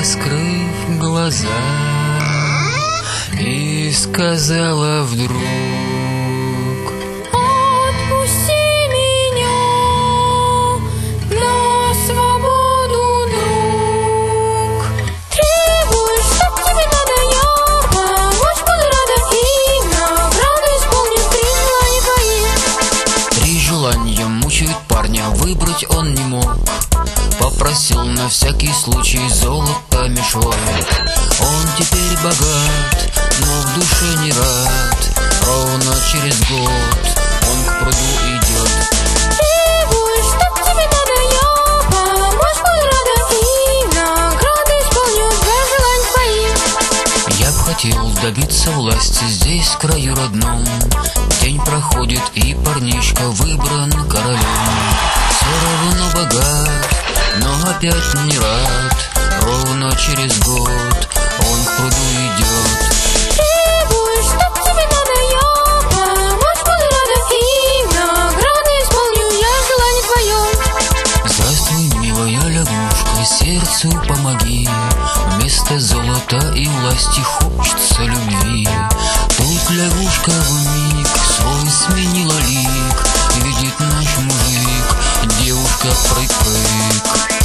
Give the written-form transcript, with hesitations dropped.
раскрыв глаза, и сказала вдруг: отпусти меня на свободу, друг. Требуешь, чтоб тебе надо, я помочь буду рада, и награду исполню три желания твои. Три желания мучают парня, выбрать он не мог. Попросил на всякий случай золото мешок. Он теперь богат, но в душе не рад. Ровно через год он к пруду идет. Требуешь, чтоб тебе надо, я помочь буду рада, и награду исполню два желания твои. Я б хотел добиться власти здесь, в краю родном. День проходит, и парнишка выбран королем. Все равно богат, но опять не рад. Ровно через год он к пруду идет. Требуешь, чтоб тебе надо, я помочь буду рада, и награду исполню я желание твое. Здравствуй, милая лягушка, сердцу помоги. Вместо золота и власти хочется любви. Тут лягушка вмиг свой сменила лик. Видит наш мужик, девушка прыг-прыг.